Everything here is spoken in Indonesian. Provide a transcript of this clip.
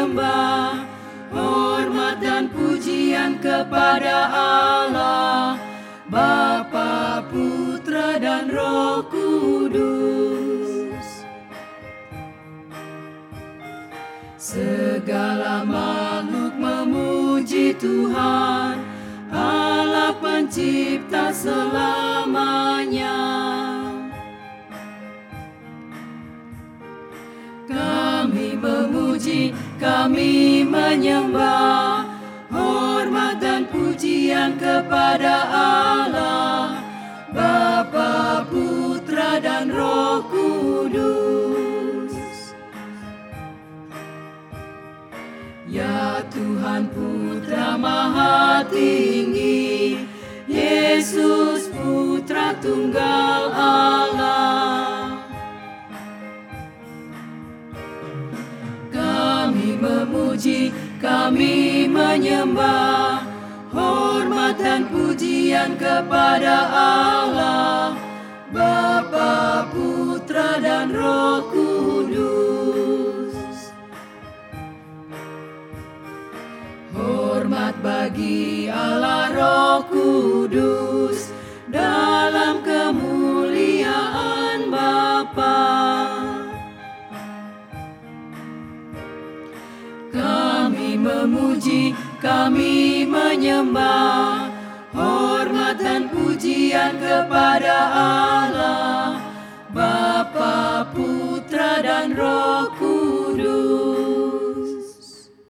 menyembah, hormat dan pujian kepada Allah, Bapa, Putra, dan Roh Kudus. Segala makhluk memuji Tuhan, Allah pencipta selamanya. Kami memuji, kami menyembah, hormat dan pujian kepada Allah, Bapa, Putra, dan Roh Kudus. Ya Tuhan Putra Maha Tinggi, Yesus Putra Tunggal Allah. Kami memuji, kami menyembah, hormat dan pujian kepada Allah, Bapa, Putra, dan Roh Kudus. Hormat bagi Allah Roh Kudus, dalam kemuliaan Bapa. Kami memuji, kami menyembah, hormat dan pujian kepada Allah, Bapa, Putra, dan Roh